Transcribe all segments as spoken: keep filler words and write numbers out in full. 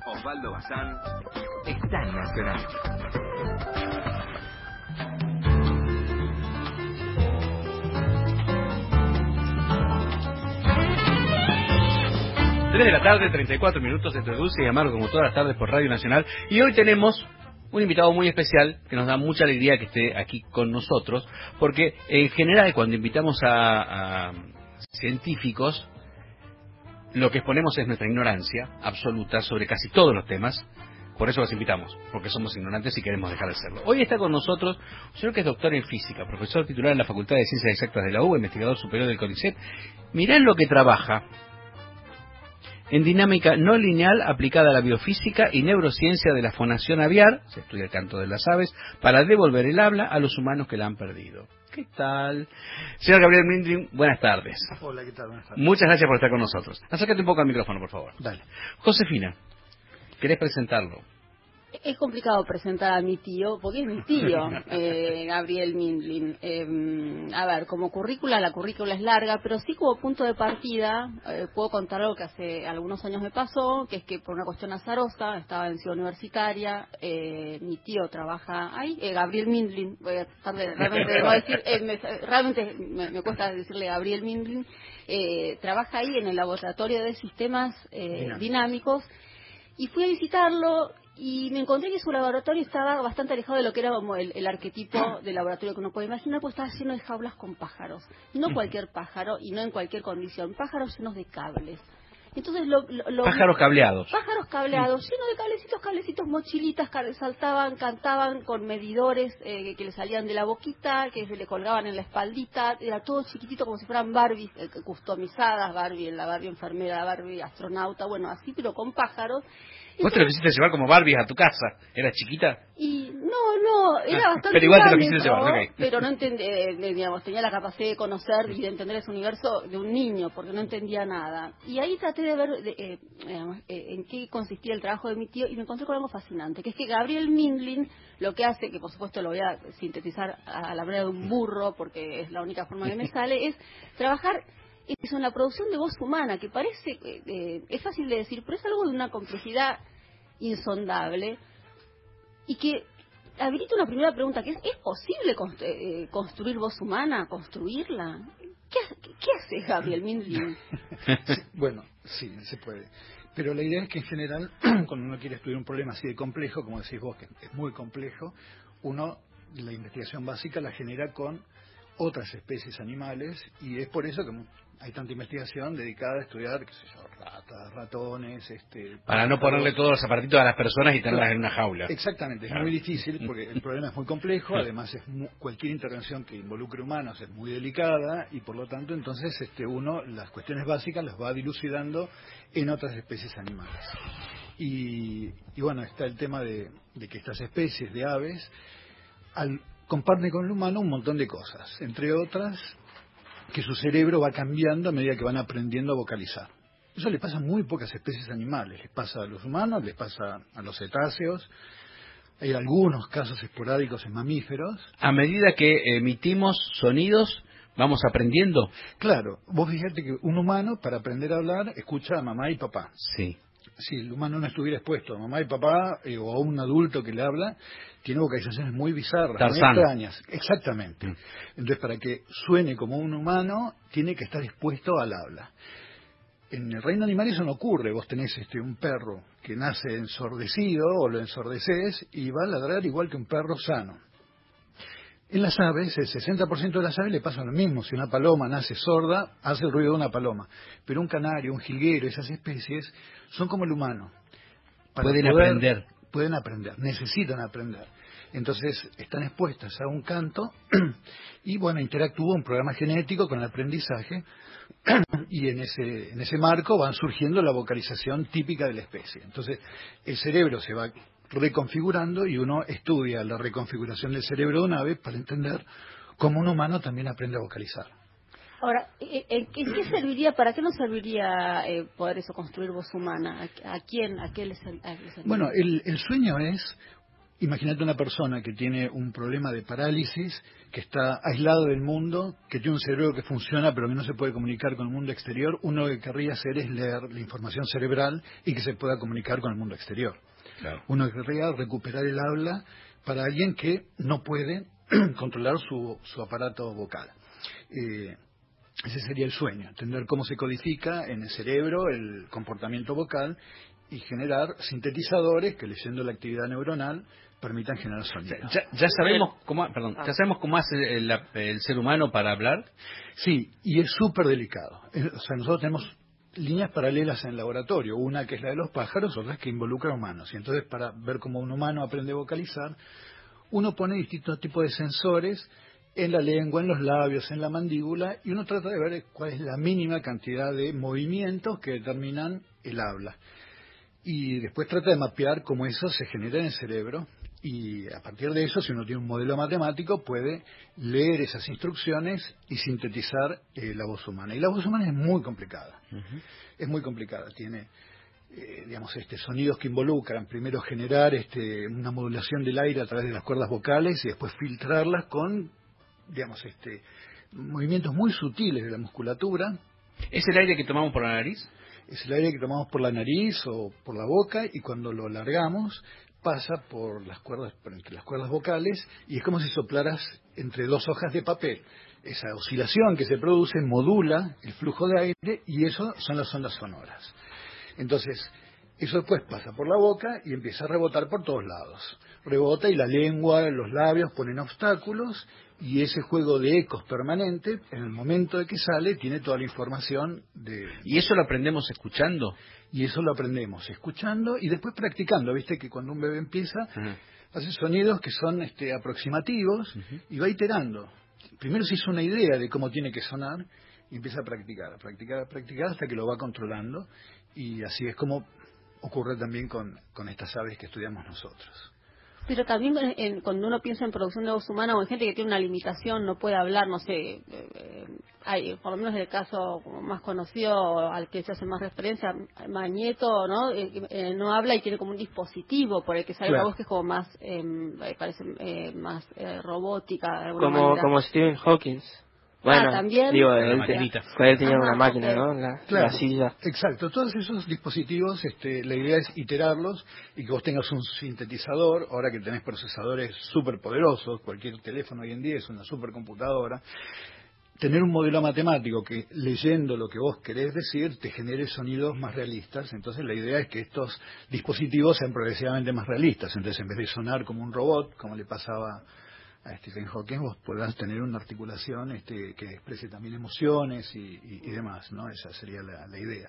Osvaldo Bazán está en Nacional. tres de la tarde, treinta y cuatro minutos, entre Dulce y Amargo, como todas las tardes por Radio Nacional. Y hoy tenemos un invitado muy especial que nos da mucha alegría que esté aquí con nosotros, porque en general cuando invitamos a, a científicos, lo que exponemos es nuestra ignorancia absoluta sobre casi todos los temas. Por eso los invitamos, porque somos ignorantes y queremos dejar de serlo. Hoy está con nosotros un señor que es doctor en física, profesor titular en la Facultad de Ciencias Exactas de la U B A, investigador superior del CONICET. Mirá en lo que trabaja: en dinámica no lineal aplicada a la biofísica y neurociencia de la fonación aviar, se estudia el canto de las aves, para devolver el habla a los humanos que la han perdido. ¿Qué tal? Señor Gabriel Mindlin, buenas tardes. Hola, ¿qué tal? Buenas tardes. Muchas gracias por estar con nosotros. Acércate un poco al micrófono, por favor. Dale. Josefina, ¿querés presentarlo? Es complicado presentar a mi tío, porque es mi tío, eh, Gabriel Mindlin. Eh, a ver, como currícula, la currícula es larga, pero sí como punto de partida, eh, puedo contar algo que hace algunos años me pasó, que es que por una cuestión azarosa, estaba en Ciudad Universitaria, eh, mi tío trabaja ahí, eh, Gabriel Mindlin, voy a tratar de realmente no decir, eh, me, realmente me, me cuesta decirle Gabriel Mindlin, eh, trabaja ahí en el laboratorio de sistemas eh, dinámicos, y fui a visitarlo. Y me encontré que su laboratorio estaba bastante alejado de lo que era como el, el arquetipo de laboratorio que uno puede imaginar, pues estaba lleno de jaulas con pájaros. No cualquier pájaro y no en cualquier condición, pájaros llenos de cables. Entonces lo, lo, lo Pájaros cableados. Pájaros cableados, llenos de cablecitos, cablecitos, mochilitas, que saltaban, cantaban con medidores eh, que le salían de la boquita, que se le colgaban en la espaldita, era todo chiquitito como si fueran Barbies eh, customizadas, Barbie, la Barbie enfermera, la Barbie astronauta, bueno, así, pero con pájaros. ¿Vos te lo quisiste llevar como Barbies a tu casa? ¿Era chiquita? Y no, no, era Ah, bastante pero igual te lo grande, quisiste llevar, ¿no? ok. Pero no entendía, eh, digamos, tenía la capacidad de conocer y de entender ese universo de un niño, porque no entendía nada. Y ahí traté de ver de, eh, digamos, eh, en qué consistía el trabajo de mi tío y me encontré con algo fascinante, que es que Gabriel Mindlin lo que hace, que por supuesto lo voy a sintetizar a la manera de un burro, porque es la única forma que me sale, es trabajar eso en la producción de voz humana, que parece, eh, es fácil de decir, pero es algo de una complejidad insondable y que habilita una primera pregunta, que es ¿es posible constru eh, construir voz humana, construirla? ¿Qué, qué, qué hace Gabriel Mindlin? Sí, bueno, sí, se puede. Pero la idea es que en general, cuando uno quiere estudiar un problema así de complejo, como decís vos, que es muy complejo, uno, la investigación básica la genera con otras especies animales, y es por eso que hay tanta investigación dedicada a estudiar, qué sé yo, ratas, ratones, este... Para no ponerle todos los aparatitos a las personas y tenerlas Claro, en una jaula. Exactamente, es Claro. muy difícil porque el problema es muy complejo, además es mu cualquier intervención que involucre humanos es muy delicada y por lo tanto entonces este uno las cuestiones básicas las va dilucidando en otras especies animales. Y, y bueno, está el tema de, de que estas especies de aves al, comparten con el humano un montón de cosas, entre otras que su cerebro va cambiando a medida que van aprendiendo a vocalizar. Eso le pasa a muy pocas especies animales, les pasa a los humanos, les pasa a los cetáceos, hay algunos casos esporádicos en mamíferos. A medida que emitimos sonidos, vamos aprendiendo. Claro, vos fíjate que un humano para aprender a hablar escucha a mamá y papá. Sí. Si el humano no estuviera expuesto a mamá y papá eh, o a un adulto que le habla, tiene vocalizaciones muy bizarras, Tarzán. muy extrañas. Exactamente. Mm. Entonces, para que suene como un humano, tiene que estar expuesto al habla. En el reino animal eso no ocurre. Vos tenés este un perro que nace ensordecido o lo ensordeces y va a ladrar igual que un perro sano. En las aves, el sesenta por ciento de las aves le pasa lo mismo. Si una paloma nace sorda, hace el ruido de una paloma. Pero un canario, un jilguero, esas especies son como el humano. Para Pueden poder, aprender. Pueden aprender, necesitan aprender. Entonces están expuestas a un canto y bueno, interactúa un programa genético con el aprendizaje y en ese, en ese marco van surgiendo la vocalización típica de la especie. Entonces el cerebro se va reconfigurando y uno estudia la reconfiguración del cerebro de un ave para entender cómo un humano también aprende a vocalizar. Ahora, ¿en qué serviría, para qué nos serviría eh, poder eso, construir voz humana? ¿A, a quién, a qué le serviría? Bueno, el, el sueño es imagínate una persona que tiene un problema de parálisis, que está aislado del mundo, que tiene un cerebro que funciona pero que no se puede comunicar con el mundo exterior. Uno lo que querría hacer es leer la información cerebral y que se pueda comunicar con el mundo exterior. Claro. Uno querría recuperar el habla para alguien que no puede controlar su, su aparato vocal. Eh, ese sería el sueño, entender cómo se codifica en el cerebro el comportamiento vocal y generar sintetizadores que, leyendo la actividad neuronal, permitan generar sonido. Ya, ya sabemos cómo, perdón, ya sabemos cómo hace el, el ser humano para hablar. Sí, y es súper delicado. O sea, nosotros tenemos líneas paralelas en el laboratorio, una que es la de los pájaros, otra que involucra a humanos. Y entonces, para ver cómo un humano aprende a vocalizar, uno pone distintos tipos de sensores en la lengua, en los labios, en la mandíbula, y uno trata de ver cuál es la mínima cantidad de movimientos que determinan el habla. Y después trata de mapear cómo eso se genera en el cerebro, y a partir de eso, si uno tiene un modelo matemático, puede leer esas instrucciones y sintetizar eh, la voz humana. Y la voz humana es muy complicada, uh-huh. es muy complicada, tiene... Eh, digamos, este, sonidos que involucran primero generar este, una modulación del aire a través de las cuerdas vocales y después filtrarlas con, digamos, este, movimientos muy sutiles de la musculatura. ¿Es el aire que tomamos por la nariz? Es el aire que tomamos por la nariz o por la boca, y cuando lo largamos pasa por las cuerdas, por entre las cuerdas vocales, y es como si soplaras entre dos hojas de papel. Esa oscilación que se produce modula el flujo de aire, y eso son las ondas sonoras. Entonces, eso después pasa por la boca y empieza a rebotar por todos lados. Rebota y la lengua, los labios ponen obstáculos, y ese juego de ecos permanente, en el momento de que sale, tiene toda la información de... ¿Y eso lo aprendemos escuchando? Y eso lo aprendemos escuchando y después practicando. Viste que cuando un bebé empieza, uh-huh. hace sonidos que son este, aproximativos, uh-huh. y va iterando. Primero se hizo una idea de cómo tiene que sonar y empieza a practicar, a practicar, a practicar hasta que lo va controlando. Y así es como ocurre también con, con estas aves que estudiamos nosotros. Pero también en, cuando uno piensa en producción de voz humana o en gente que tiene una limitación, no puede hablar, no sé, eh, eh, hay, por lo menos el caso más conocido al que se hace más referencia, Magneto, ¿no? Eh, eh, no habla y tiene como un dispositivo por el que sale claro. la voz que es como más, eh, parece eh, más eh, robótica de alguna como, manera. como Stephen Hawking. Bueno, ah, también. digo, él, él, él tenía Ajá, una máquina, okay. ¿no? La, claro, la silla. Exacto, todos esos dispositivos, este, la idea es iterarlos y que vos tengas un sintetizador. Ahora que tenés procesadores súper poderosos, cualquier teléfono hoy en día es una supercomputadora, tener un modelo matemático que, leyendo lo que vos querés decir, te genere sonidos más realistas. Entonces la idea es que estos dispositivos sean progresivamente más realistas. Entonces, en vez de sonar como un robot, como le pasaba a Stephen Hawking, vos podrás tener una articulación este, que exprese también emociones y, y, y demás, ¿no? Esa sería la, la idea.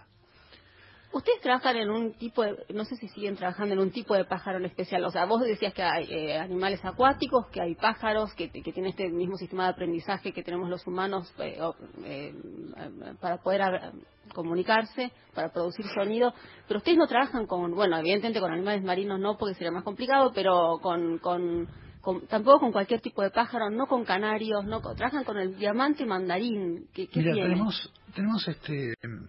Ustedes trabajan en un tipo de, no sé si siguen trabajando en un tipo de pájaro en especial, o sea, vos decías que hay eh, animales acuáticos, que hay pájaros, que, que tienen este mismo sistema de aprendizaje que tenemos los humanos eh, eh, para poder a, comunicarse, para producir sonido, pero ustedes no trabajan con, bueno, evidentemente con animales marinos no, porque sería más complicado, pero con... con Con, tampoco con cualquier tipo de pájaro, no con canarios, no trabajan con el diamante mandarín. ¿Qué, qué Mira, tiene? tenemos, tenemos este,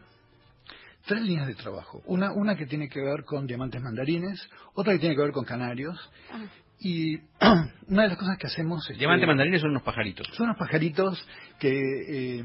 tres líneas de trabajo. Una, una que tiene que ver con diamantes mandarines, otra que tiene que ver con canarios. Ah. Y una de las cosas que hacemos... Este, diamantes mandarines son unos pajaritos. Son unos pajaritos que... Eh,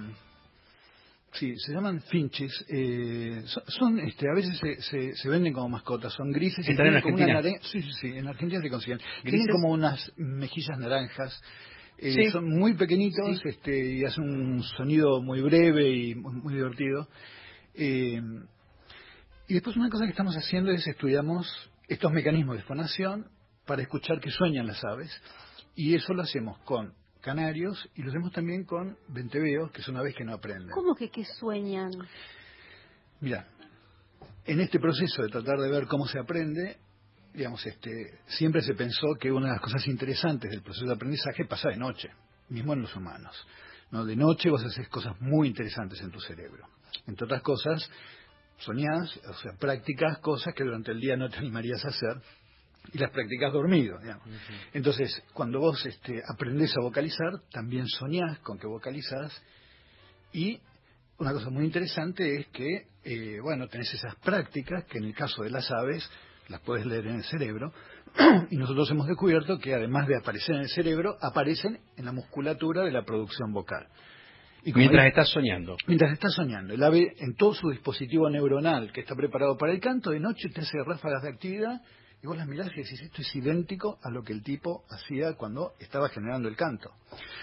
Sí, se llaman finches. Eh, son, son este, a veces se, se, se venden como mascotas, son grises. ¿Están en Argentina? Nare... Sí, sí, sí, en Argentina se consiguen. Tienen como unas mejillas naranjas. Eh, sí. Son muy pequeñitos, sí. este, y hacen un sonido muy breve y muy, muy divertido. Eh, y después una cosa que estamos haciendo es estudiamos estos mecanismos de fonación para escuchar qué sueñan las aves. Y eso lo hacemos con canarios y lo hacemos también con venteveos, que son aves que no aprenden. ¿Cómo que qué sueñan? Mira, en este proceso de tratar de ver cómo se aprende, digamos, este, siempre se pensó que una de las cosas interesantes del proceso de aprendizaje pasa de noche, mismo en los humanos, ¿no? De noche vos haces cosas muy interesantes en tu cerebro. Entre otras cosas, soñás, o sea, practicás cosas que durante el día no te animarías a hacer, y las practicás dormido, digamos. Uh-huh. Entonces, cuando vos este, aprendés a vocalizar, también soñás con que vocalizás, y una cosa muy interesante es que, eh, bueno, tenés esas prácticas que en el caso de las aves las puedes leer en el cerebro, y nosotros hemos descubierto que además de aparecer en el cerebro, aparecen en la musculatura de la producción vocal. Y mientras es, estás soñando. Mientras estás soñando. El ave, en todo su dispositivo neuronal que está preparado para el canto, de noche te hace ráfagas de actividad, y vos las mirás y decís, esto es idéntico a lo que el tipo hacía cuando estaba generando el canto.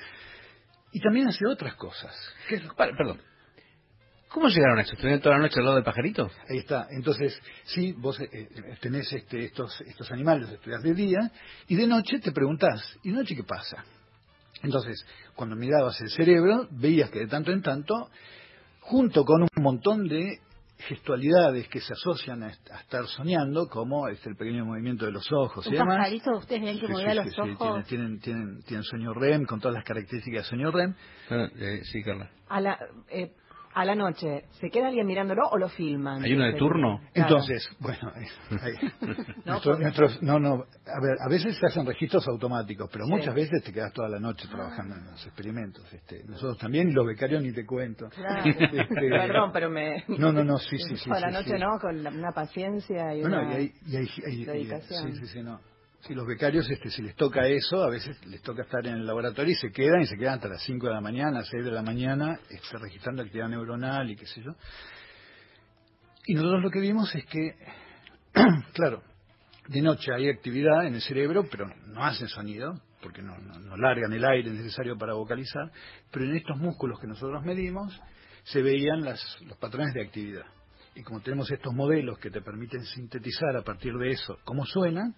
Y también hace otras cosas. ¿Qué es lo... Perdón. ¿Cómo llegaron a eso? ¿Estuvieron toda la noche al lado del pajarito? Ahí está. Entonces, sí, vos eh, tenés este, estos, estos animales, los estudias de día, y de noche te preguntás, ¿y de noche qué pasa? Entonces, cuando mirabas el cerebro, veías que de tanto en tanto, junto con un montón de gestualidades que se asocian a, a estar soñando, como este, el pequeño movimiento de los ojos y un demás. Pajarito, ustedes ven que sí, movía sí, los sí, ojos. Sí, tienen, tienen, tienen sueño R E M, con todas las características de sueño R E M. Ah, eh, sí, Carla. A la, eh, a la noche, ¿se queda alguien mirándolo o lo filman? ¿Hay uno de turno? Claro. Entonces, bueno, eh, ahí, no, nuestros, nuestros, no, no, a ver, a veces se hacen registros automáticos, pero sí. muchas veces te quedas toda la noche trabajando en los experimentos. Este, nosotros también, y los becarios ni te cuento. Claro. Este, Perdón, pero me... No, no, no, sí, sí, sí. A la sí, noche sí. no, con la, una paciencia y no, una no, y hay, y hay, hay, dedicación. sí, sí, sí, no. Sí, los becarios, este, si les toca eso, a veces les toca estar en el laboratorio y se quedan, y se quedan hasta las cinco de la mañana, seis de la mañana, este, registrando actividad neuronal y qué sé yo. Y nosotros lo que vimos es que, claro, de noche hay actividad en el cerebro, pero no hacen sonido, porque no, no, no largan el aire necesario para vocalizar, pero en estos músculos que nosotros medimos se veían las, los patrones de actividad. Y como tenemos estos modelos que te permiten sintetizar a partir de eso cómo suenan,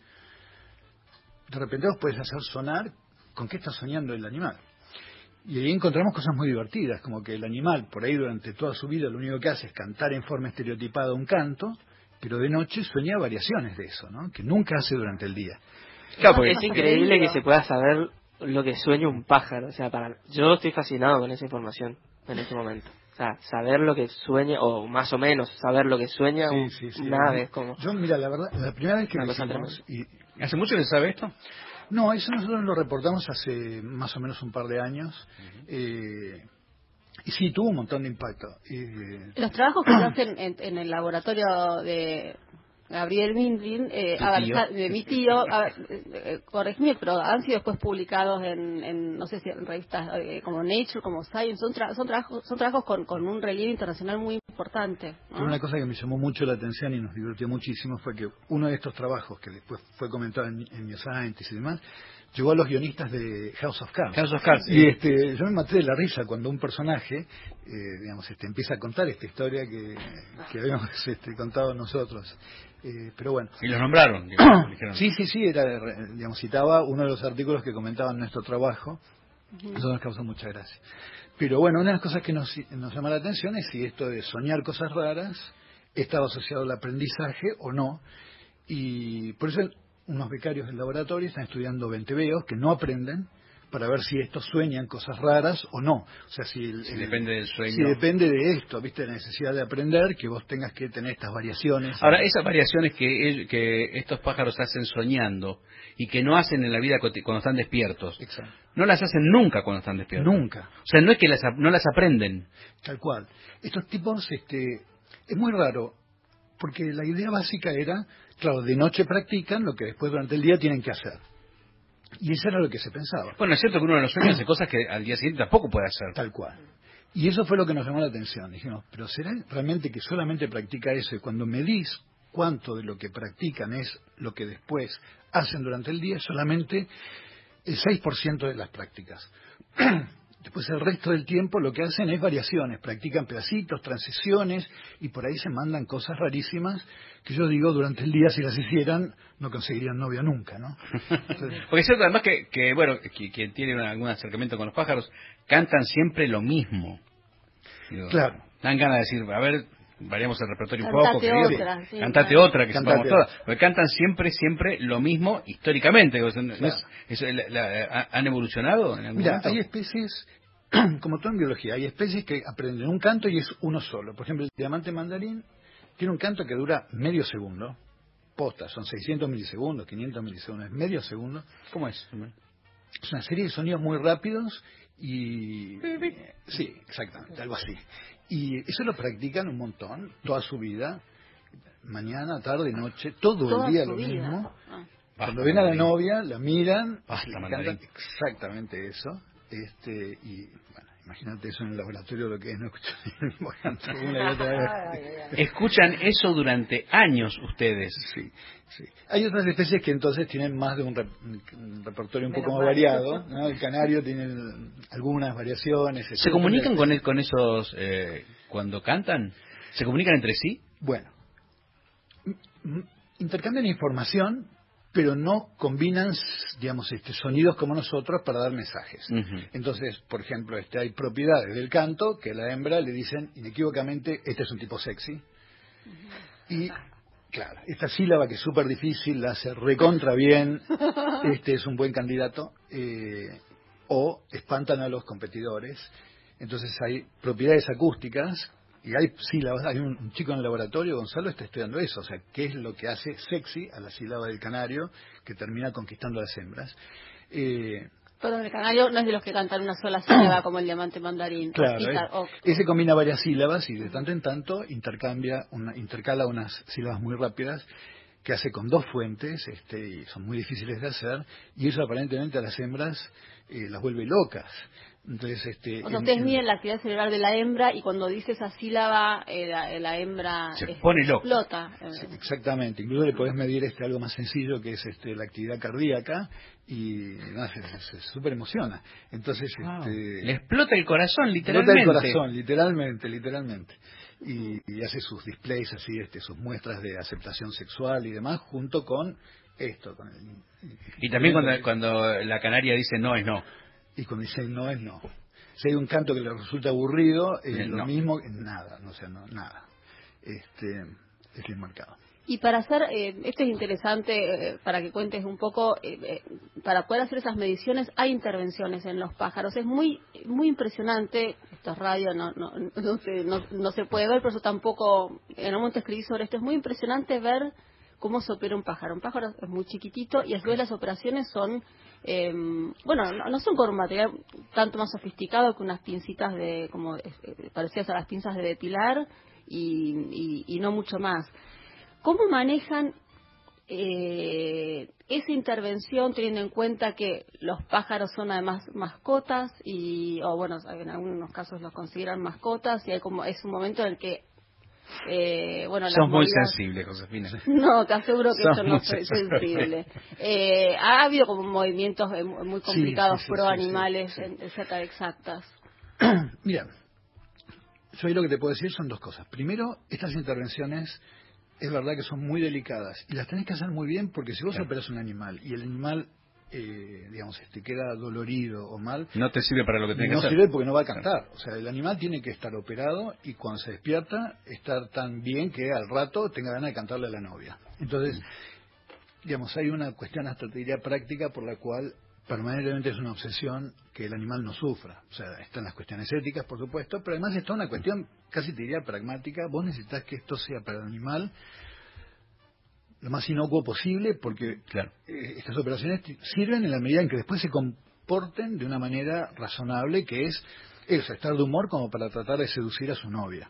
de repente vos puedes hacer sonar con qué está soñando el animal. Y ahí encontramos cosas muy divertidas, como que el animal, por ahí durante toda su vida, lo único que hace es cantar en forma estereotipada un canto, pero de noche sueña variaciones de eso, ¿no? Que nunca hace durante el día. Claro, porque es increíble que se pueda saber lo que sueña un pájaro. O sea, para yo estoy fascinado con esa información en este momento. O sea, saber lo que sueña, o más o menos saber lo que sueña Sí, un, sí, sí. una ave. Como... Yo, mira, la verdad, la primera vez que Una lo cosa hicimos, y, ¿Hace mucho que se sabe esto? no, eso nosotros lo reportamos hace más o menos un par de años. Uh-huh. eh, y sí, tuvo un montón de impacto. Eh, Los trabajos que se hacen en, en el laboratorio de Gabriel Mindlin, eh, a ver, de mi tío, a ver, eh, corregime, pero han sido después publicados en, en no sé si en revistas eh, como Nature, como Science, son, tra son trabajos, son trabajos con, con un relieve internacional muy importante, ¿no? Pero una cosa que me llamó mucho la atención y nos divirtió muchísimo fue que uno de estos trabajos, que después fue comentado en, en New Scientist y demás, llegó a los guionistas de House of Cards. House of Cards, sí. Y este, yo me maté de la risa cuando un personaje, eh, digamos, este, empieza a contar esta historia que, que habíamos este, contado nosotros. Eh, pero bueno. Y los nombraron. Digamos, dijeron. Sí, sí, sí, era, digamos, citaba uno de los artículos que comentaban nuestro trabajo. Uh-huh. Eso nos causó mucha gracia. Pero bueno, una de las cosas que nos, nos llama la atención es si esto de soñar cosas raras estaba asociado al aprendizaje o no. Y por eso unos becarios del laboratorio están estudiando venteveos que no aprenden, para ver si estos sueñan cosas raras o no. O sea, si, el, si el, depende del sueño. Si depende de esto, ¿viste? La necesidad de aprender, que vos tengas que tener estas variaciones. Ahora, esas variaciones que, que estos pájaros hacen soñando y que no hacen en la vida cuando están despiertos, exacto, no las hacen nunca cuando están despiertos. Nunca. O sea, no es que las, no las aprenden. Tal cual. Estos tipos, este, es muy raro, porque la idea básica era, claro, de noche practican lo que después durante el día tienen que hacer. Y eso era lo que se pensaba. Bueno, es cierto que uno de los sueños hace cosas que al día siguiente tampoco puede hacer. Tal cual. Y eso fue lo que nos llamó la atención. Dijimos, pero ¿será realmente que solamente practica eso? Y cuando medís cuánto de lo que practican es lo que después hacen durante el día, solamente el seis por ciento de las prácticas. Después el resto del tiempo lo que hacen es variaciones, practican pedacitos, transiciones, y por ahí se mandan cosas rarísimas que yo digo, durante el día si las hicieran no conseguirían novia nunca, ¿no? Entonces, porque es cierto además que, que bueno, que, quien tiene una, algún acercamiento con los pájaros, cantan siempre lo mismo. Digo, claro. Dan ganas de decir, a ver, variamos el repertorio un cantate poco. Que, otra, sí, cantate claro. otra, que sepamos todas. Porque cantan siempre, siempre lo mismo históricamente. Digo, ¿no claro. es, es, la, la, ¿Han evolucionado en algún Mira, momento? hay especies, como todo en biología, hay especies que aprenden un canto y es uno solo. Por ejemplo, el diamante mandarín tiene un canto que dura medio segundo. Posta, son seiscientos milisegundos, quinientos milisegundos, es medio segundo. ¿Cómo es? Es una serie de sonidos muy rápidos y... Sí, exactamente, algo así. Y eso lo practican un montón, toda su vida. mañana, tarde, noche, todo Toda el día su lo vida. mismo. Ah. Cuando ven a la novia, la miran, Basta, le mandarín. encanta exactamente eso. Este, y bueno, imagínate eso en el laboratorio, lo que es no escuchar una y otra vez. Escuchan eso durante años ustedes. Sí, sí. Hay otras especies que entonces tienen más de un, rep- un repertorio un Menos poco más mal. variado, ¿no? El canario tiene algunas variaciones. ¿Se etcétera. comunican con, el- con esos eh, cuando cantan? ¿Se comunican entre sí? Bueno, m- m- intercambian información, pero no combinan, digamos, este, sonidos como nosotros para dar mensajes. Ujú. Entonces, por ejemplo, este, hay propiedades del canto que a la hembra le dicen inequívocamente, este es un tipo sexy. Y, claro, esta sílaba que es súper difícil, la hace recontra bien, este es un buen candidato, eh, o espantan a los competidores. Entonces hay propiedades acústicas y hay sílabas. Hay un, un chico en el laboratorio, Gonzalo, está estudiando eso, o sea, qué es lo que hace sexy a la sílaba del canario que termina conquistando a las hembras. Eh, Pero el canario no es de los que cantan una sola sílaba como el diamante mandarín. Claro, O cita- eh, o- ese combina varias sílabas y de tanto en tanto intercambia una, intercala unas sílabas muy rápidas que hace con dos fuentes, este, y son muy difíciles de hacer, y eso aparentemente a las hembras eh, las vuelve locas. Entonces, este, O sea, en- ustedes en- miden la actividad cerebral de la hembra y cuando dice esa sílaba, eh, la, la hembra Se eh, pone loca. explota. Eh, Sí, exactamente, incluso le podés medir este algo más sencillo que es este la actividad cardíaca y no, se, se- se súper emociona. Entonces, Wow. este, Le explota el corazón, Nota literalmente. el corazón, literalmente, literalmente. Y, y hace sus displays así, este, sus muestras de aceptación sexual y demás, junto con esto. Con el, Y también cuando, cuando la canaria dice no es no. y cuando dice no es no. Si hay un canto que le resulta aburrido, eh, Eh, lo no. mismo, nada, no sea, no, nada. Este, es bien marcado. Y para hacer, eh, esto es interesante, eh, para que cuentes un poco, eh, eh, para poder hacer esas mediciones hay intervenciones en los pájaros. Es muy muy impresionante, esto es radio, no no no se, no, no se puede ver, pero yo tampoco, en un momento escribí sobre esto, es muy impresionante ver cómo se opera un pájaro. Un pájaro es muy chiquitito y a su vez las operaciones son, eh, bueno, no, no son con un material tanto más sofisticado que unas pincitas de, como eh, parecidas a las pinzas de detilar y, y, y no mucho más. ¿Cómo manejan eh, esa intervención teniendo en cuenta que los pájaros son además mascotas y, o bueno, en algunos casos los consideran mascotas y hay como es un momento en el que, eh, bueno, las Sos muy movidas- sensible, Josefina. No, te aseguro que Sos yo no muy soy sensible. sensible. Eh, ha habido como movimientos eh, muy complicados Sí, sí, sí, pro sí, animales sí, sí. en- cerca de exactas. Mira, yo ahí lo que te puedo decir son dos cosas. Primero, estas intervenciones es verdad que son muy delicadas y las tenés que hacer muy bien porque si vos Claro. operás un animal y el animal, eh, digamos, este, queda dolorido o mal, No te sirve para lo que tenés no que hacer. sirve porque no va a cantar. O sea, el animal tiene que estar operado y cuando se despierta estar tan bien que al rato tenga ganas de cantarle a la novia. Entonces, digamos, hay una cuestión hasta te diría práctica por la cual permanentemente es una obsesión que el animal no sufra. O sea, están las cuestiones éticas, por supuesto, pero además está una cuestión casi te diría pragmática. Vos necesitas que esto sea para el animal lo más inocuo posible porque Claro. eh, estas operaciones t- sirven en la medida en que después se comporten de una manera razonable, que es eso, estar de humor como para tratar de seducir a su novia.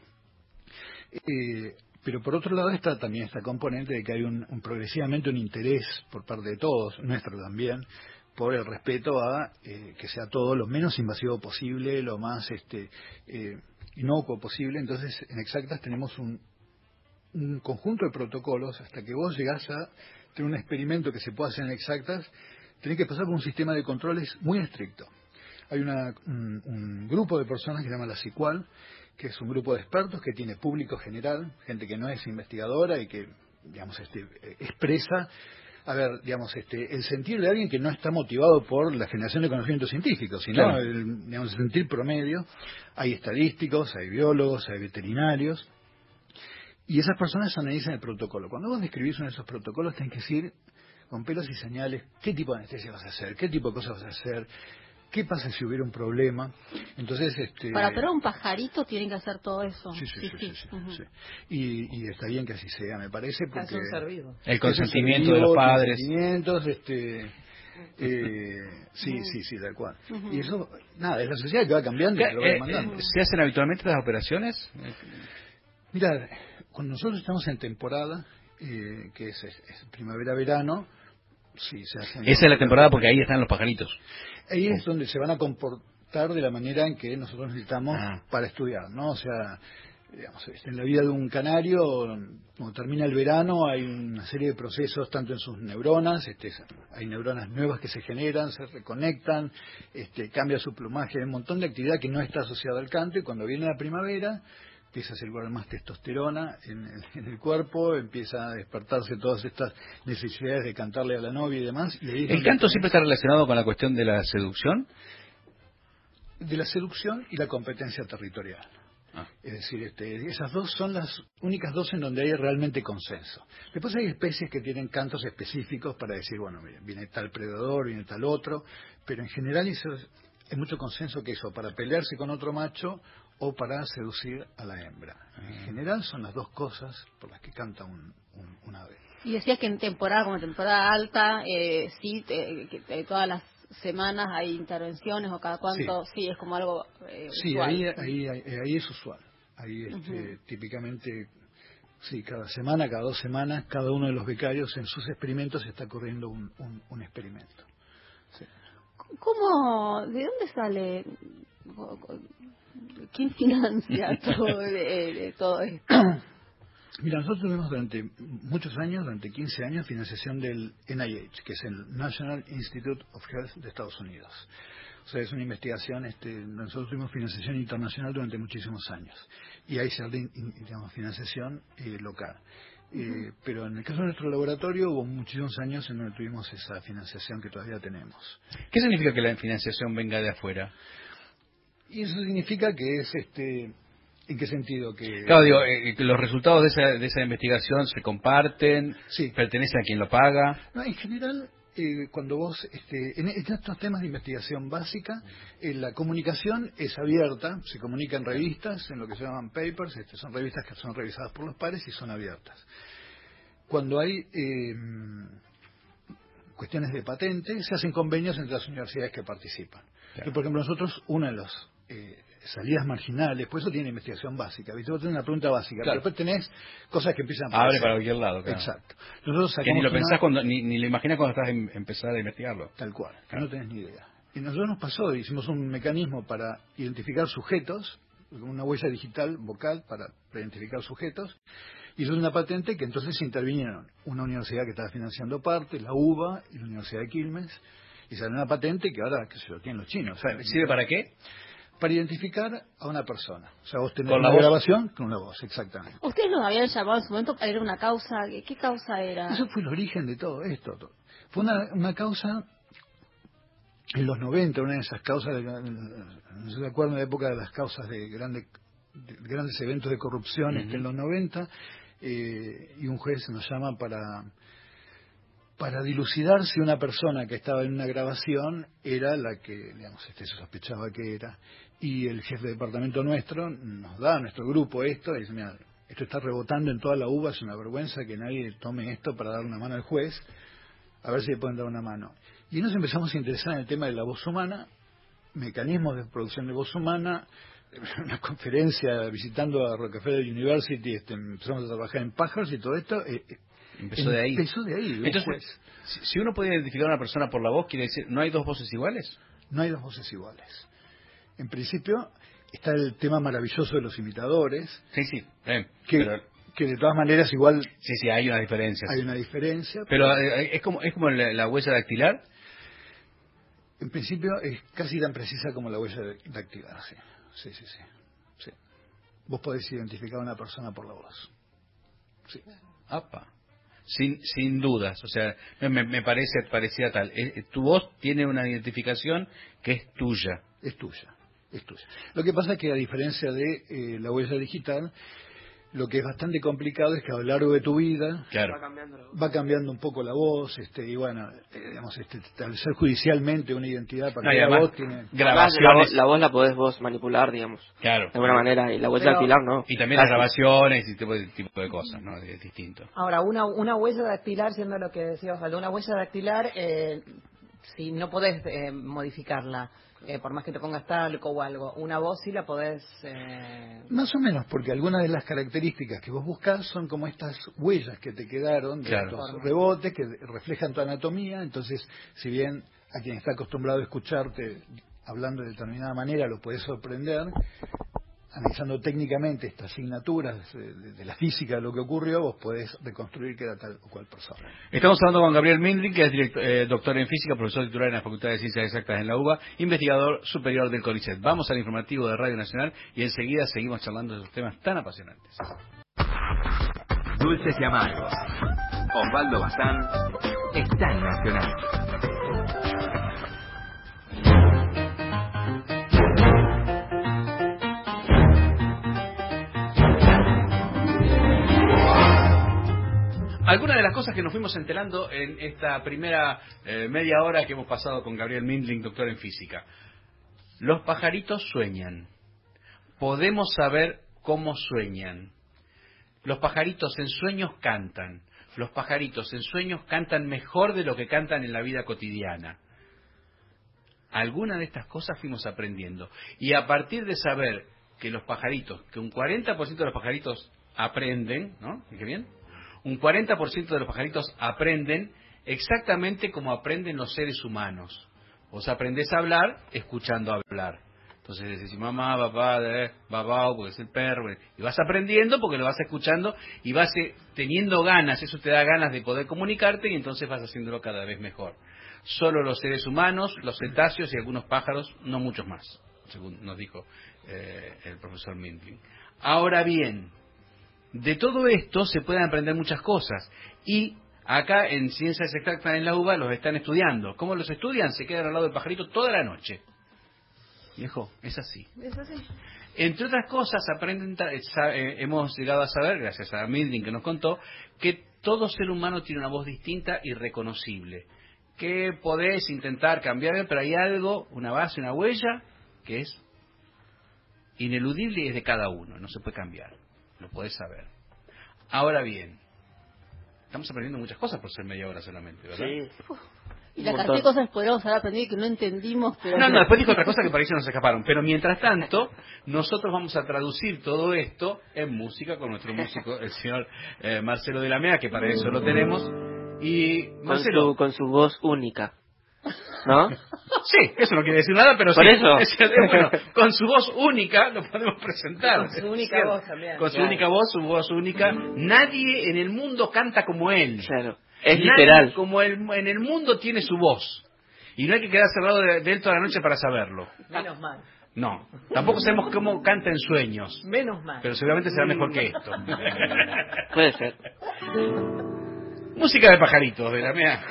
Eh, pero por otro lado está también esta componente de que hay un, un progresivamente un interés por parte de todos, nuestro también, por el respeto a eh, que sea todo lo menos invasivo posible, lo más este eh, inocuo posible. Entonces, en Exactas tenemos un, un conjunto de protocolos hasta que vos llegás a tener un experimento que se pueda hacer en Exactas, tenés que pasar por un sistema de controles muy estricto. Hay una, un, un grupo de personas que se llama la SICUAL, que es un grupo de expertos que tiene público general, gente que no es investigadora y que, digamos, este, expresa, a ver, digamos, este, el sentir de alguien que no está motivado por la generación de conocimiento científico, sino Claro. el, digamos, el sentir promedio. Hay estadísticos, hay biólogos, hay veterinarios, y esas personas analizan el protocolo. Cuando vos describís uno de esos protocolos, tenés que decir con pelos y señales qué tipo de anestesia vas a hacer, qué tipo de cosas vas a hacer, qué pasa si hubiera un problema. Entonces, este, Para operar un pajarito tienen que hacer todo eso. Sí, sí, sí, sí, sí, Ujú. sí. Y, y está bien que así sea, me parece, Es porque un ser vivo. El es un ser consentimiento vivo, de los padres. consentimientos, este, eh, sí, sí, sí, tal cual. Y eso, nada, es la sociedad que va cambiando y que lo va Eh, demandando. eh, ¿Se hacen habitualmente las operaciones? Mira, cuando nosotros estamos en temporada, eh, que es, es primavera-verano, sí, se hacen... Esa es la temporada porque ahí están los pajaritos. Ahí es donde se van a comportar de la manera en que nosotros necesitamos ah. para estudiar, ¿no? O sea, digamos, en la vida de un canario, cuando termina el verano, hay una serie de procesos tanto en sus neuronas, este, hay neuronas nuevas que se generan, se reconectan, este, cambia su plumaje, hay un montón de actividad que no está asociada al canto, y cuando viene la primavera empieza a circular más testosterona en el, en el cuerpo, empieza a despertarse todas estas necesidades de cantarle a la novia y demás. Y ahí ¿El canto siempre está relacionado con la cuestión de la seducción? De la seducción y la competencia territorial. Ah. Es decir, este, esas dos son las únicas dos en donde hay realmente consenso. Después hay especies que tienen cantos específicos para decir, bueno, viene tal predador, viene tal otro, pero en general hay mucho consenso que eso, para pelearse con otro macho o para seducir a la hembra. En general son las dos cosas por las que canta un, un, un ave. Y decías que en temporada, como temporada alta, eh, sí, te, que, te, todas las semanas hay intervenciones o cada cuánto, sí, sí es como algo eh, sí, usual. Ahí, ahí, ahí, ahí es usual. Ahí este, uh-huh. típicamente, sí, cada semana, cada dos semanas, cada uno de los becarios en sus experimentos está corriendo un, un, un experimento. Sí. ¿Cómo, de dónde sale, quién financia todo, de, de todo esto? Mira, nosotros tuvimos durante muchos años, durante quince años, financiación del N I H, que es el National Institute of Health de Estados Unidos. O sea, es una investigación, este, nosotros tuvimos financiación internacional durante muchísimos años. Y ahí se hace, digamos, financiación eh, local. Eh, uh-huh. Pero en el caso de nuestro laboratorio hubo muchísimos años en donde tuvimos esa financiación que todavía tenemos. ¿Qué significa que la financiación venga de afuera? Y eso significa que es... este ¿En qué sentido? Que Claro, digo, eh, que los resultados de esa, de esa investigación se comparten, sí. pertenecen a quien lo paga. No, en general, eh, cuando vos, este, en, en estos temas de investigación básica, eh, la comunicación es abierta, se comunica en revistas, en lo que se llaman papers, este, son revistas que son revisadas por los pares y son abiertas. Cuando hay eh, cuestiones de patente, se hacen convenios entre las universidades que participan. Claro. Y, por ejemplo, nosotros, uno de los... Eh, salidas marginales, por eso tiene investigación básica, ¿viste? Vos tenés una pregunta básica, claro. pero después tenés cosas que empiezan a aparecer. Abre para cualquier lado, claro. Exacto. Nosotros que ni lo pensás una... cuando, ni, ni lo imaginas cuando estás a empezar a investigarlo. Tal cual, que claro. no tenés ni idea. Y nosotros nos pasó, hicimos un mecanismo para identificar sujetos, una huella digital vocal para, para identificar sujetos, y eso es una patente que entonces intervinieron una universidad que estaba financiando parte, la U B A y la Universidad de Quilmes, y salió una patente que ahora, que se lo tienen los chinos. ¿Sabes? ¿Sirve para qué? Para identificar a una persona. O sea, vos tenés ¿Con una la voz? grabación con la voz, exactamente. Ustedes nos habían llamado en su momento para ir a una causa. ¿Qué causa era? Eso fue el origen de todo esto. Todo. Fue una, una causa en los noventa, una de esas causas, de, no se acuerdan de la época de las causas de, grande, de grandes eventos de corrupción, uh-huh. este, en los noventa, eh, y un juez nos llama para... para dilucidar si una persona que estaba en una grabación era la que, digamos, este se sospechaba que era. Y el jefe de departamento nuestro nos da a nuestro grupo esto y dice, mira, esto está rebotando en toda la U B A, es una vergüenza que nadie tome esto para dar una mano al juez, a ver si le pueden dar una mano. Y nos empezamos a interesar en el tema de la voz humana, mecanismos de producción de voz humana, una conferencia visitando a Rockefeller University, este, empezamos a trabajar en pájaros y todo esto... Eh, Empezó de ahí. Empezó de ahí. Entonces, si, si uno puede identificar a una persona por la voz, quiere decir, ¿no hay dos voces iguales? No hay dos voces iguales. En principio, está el tema maravilloso de los imitadores. Sí, sí. Bien, que, pero... que de todas maneras igual... Sí, sí, hay una diferencia. Hay sí. una diferencia. Pero, pero eh, ¿es como es como la, la huella dactilar? En principio, es casi tan precisa como la huella dactilar, sí. Sí, sí, sí. sí. Vos podés identificar a una persona por la voz. Sí. Apa. Sin sin dudas, o sea, me, me parece parecida tal. Eh, tu voz tiene una identificación que es tuya. Es tuya, es tuya. Lo que pasa es que a diferencia de eh, la huella digital, lo que es bastante complicado es que a lo largo de tu vida claro. va, cambiando la voz. va cambiando un poco la voz, este y bueno, eh, digamos, este, al ser judicialmente una identidad para no, la además, voz tiene grabaciones. La voz, la voz la podés vos manipular, digamos. Claro. De alguna manera, y la huella Pero, dactilar no. Y también las grabaciones y tipo de, tipo de cosas, ¿no? Es distinto. Ahora, una una huella dactilar, siendo lo que decía Osvaldo, una huella dactilar, eh, si no podés eh, modificarla, eh, por más que te pongas talco o algo, una voz sí la podés... Eh... Más o menos, porque algunas de las características que vos buscás son como estas huellas que te quedaron de Claro. estos rebotes que reflejan tu anatomía. Entonces, si bien a quien está acostumbrado a escucharte hablando de determinada manera lo puede sorprender, analizando técnicamente estas asignaturas de, de, de la física de lo que ocurrió, vos podés reconstruir que era tal o cual persona. Estamos hablando con Gabriel Mindling, que es director, eh, doctor en física, profesor titular en la Facultad de Ciencias Exactas en la UBA, investigador superior del CONICET. Vamos al informativo de Radio Nacional y enseguida seguimos charlando de esos temas tan apasionantes. Dulces y amargos. Osvaldo Bazán está en Nacional. Algunas de las cosas que nos fuimos enterando en esta primera eh, media hora que hemos pasado con Gabriel Mindling, doctor en física. Los pajaritos sueñan. Podemos saber cómo sueñan. Los pajaritos en sueños cantan. Los pajaritos en sueños cantan mejor de lo que cantan en la vida cotidiana. Algunas de estas cosas fuimos aprendiendo. Y a partir de saber que los pajaritos, que un cuarenta por ciento de los pajaritos aprenden, ¿no? ¿Qué bien? Un cuarenta por ciento de los pajaritos aprenden exactamente como aprenden los seres humanos. Vos aprendés a hablar escuchando hablar. Entonces decís mamá, papá, eh, babao, porque es el perro. Y vas aprendiendo porque lo vas escuchando y vas eh, teniendo ganas. Eso te da ganas de poder comunicarte y entonces vas haciéndolo cada vez mejor. Solo los seres humanos, los cetáceos y algunos pájaros, no muchos más, según nos dijo eh, el profesor Mindling. Ahora bien, de todo esto se pueden aprender muchas cosas y acá en Ciencias Exactas en la UBA los están estudiando. ¿Cómo los estudian? Se quedan al lado del pajarito toda la noche. Viejo, es así. Es así. Entre otras cosas, aprenden, eh, hemos llegado a saber, gracias a Mindling que nos contó, que todo ser humano tiene una voz distinta y reconocible. Que podés intentar cambiar, pero hay algo, una base, una huella, que es ineludible y es de cada uno, no se puede cambiar. Lo podés saber. Ahora bien, estamos aprendiendo muchas cosas por ser media hora solamente, ¿verdad? Sí. Uf, y la cantidad de cosas poderosas ahora aprendí que no entendimos, pero... No, no, después dijo otra cosa que para eso nos escaparon. Pero mientras tanto, nosotros vamos a traducir todo esto en música con nuestro músico, el señor eh, Marcelo de la Mea, que para eso lo tenemos. Y Marcelo... Con su, con su voz única, ¿no? Sí, eso no quiere decir nada, pero Por sí. eso. Es, bueno, con su voz única lo podemos presentar. Con su única ¿cierto? voz también. Con su Claro. única voz, su voz única. Nadie en el mundo canta como él. Claro. Es Nadie literal. como él, en el mundo tiene su voz. Y no hay que quedarse al lado de, de él toda la noche para saberlo. Menos mal. No. Tampoco sabemos cómo canta en sueños. Menos mal. Pero seguramente será mejor que esto. Puede ser. Música de pajaritos, de la mía.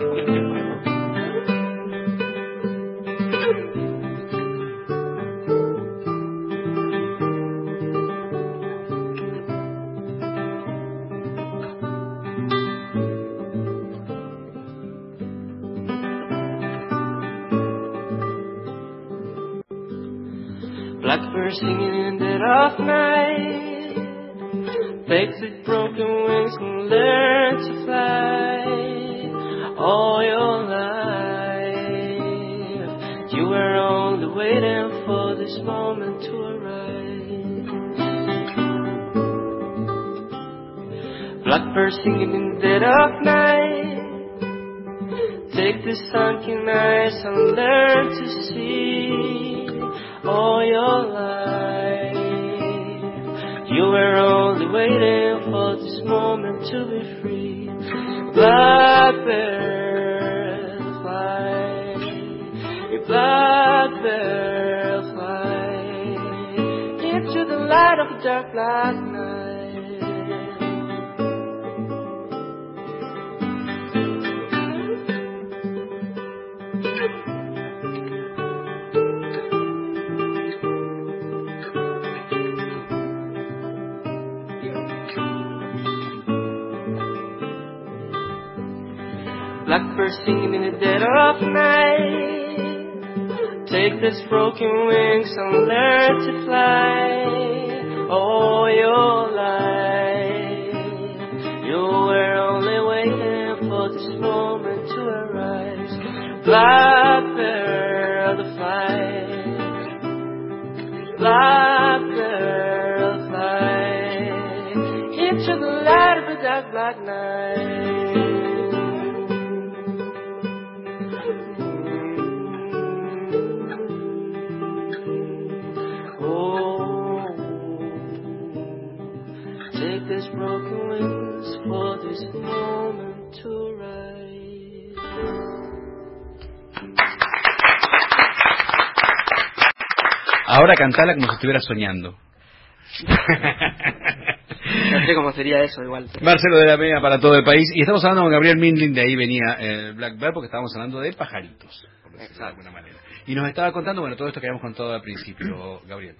Blackbird singing in the dead of night, takes its broken wings and learns to fly. All your life, you were only waiting for this moment to arrive. Blackbird singing in the dead of night, take the sunken eyes and learn to see. All your life, you were only waiting for this moment to be free. Blackbird fly, blackbird fly into the light of a dark black night. Blackbird singing in the dead of night, take these broken wings and learn to fly. All your life, you were only waiting for this moment to arise. Blackbird of flight, blackbird of flight, into the light of the dark black night. Oh, take this broken wings for this moment to rise. Ahora cantala como si estuvieras soñando. No sé cómo sería eso igual. Marcelo de la Media para todo el país. Y estamos hablando con Gabriel Mindlin, de ahí venía el Blackbird, porque estábamos hablando de pajaritos, por decirlo de alguna manera. Y nos estaba contando, bueno, todo esto que habíamos contado al principio, Gabriel.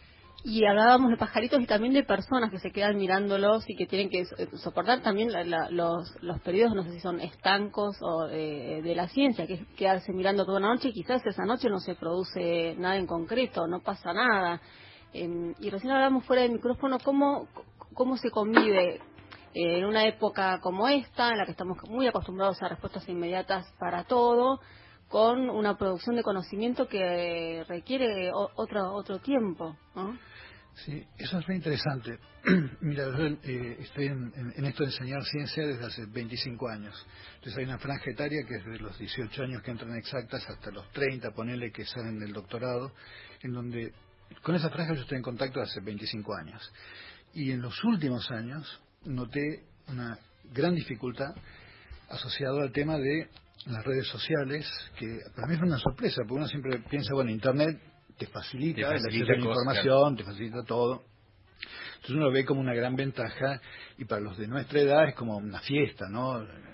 Y hablábamos de pajaritos y también de personas que se quedan mirándolos y que tienen que soportar también la, la, los, los periodos, no sé si son estancos o eh, de la ciencia, que es quedarse mirando toda una noche y quizás esa noche no se produce nada en concreto, no pasa nada. Eh, y recién hablamos fuera del micrófono cómo, cómo se convive eh, en una época como esta, en la que estamos muy acostumbrados a respuestas inmediatas para todo, con una producción de conocimiento que requiere o, otro otro tiempo, ¿no? Sí, eso es muy interesante. Mira, yo eh, estoy en, en, en esto de enseñar ciencia desde hace veinticinco años. Entonces hay una franja etaria que es de los dieciocho años que entran exactas hasta los treinta, ponele, que salen del doctorado, en donde con esa franja yo estoy en contacto hace veinticinco años. Y en los últimos años noté una gran dificultad asociada al tema de las redes sociales, que para mí es una sorpresa, porque uno siempre piensa, bueno, Internet te facilita, te facilita la información, te facilita todo. Entonces uno lo ve como una gran ventaja, y para los de nuestra edad es como una fiesta, ¿no?